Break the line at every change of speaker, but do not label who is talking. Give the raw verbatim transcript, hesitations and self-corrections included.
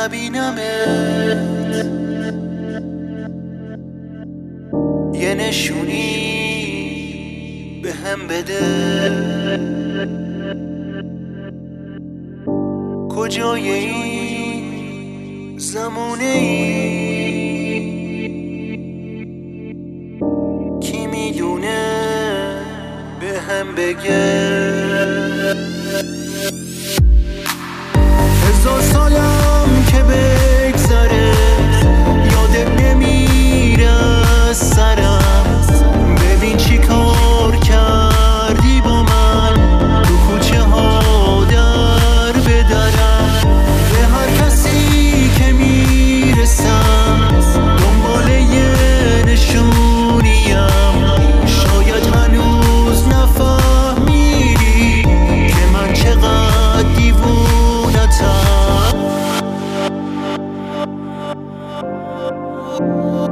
نبینمت، یه نشونی به هم بده، کجای این زمونه ای؟ کی میدونه به هم بگه؟ هزار سالم که بگذره یادم نمیره از سرم، ببین چی کار کردی با من، تو کوچه ها در بدرم، به هر کسی که میرسم دنبال یه نشونیم، شاید هنوز نفهمیدی که من چقدر دیوونتم.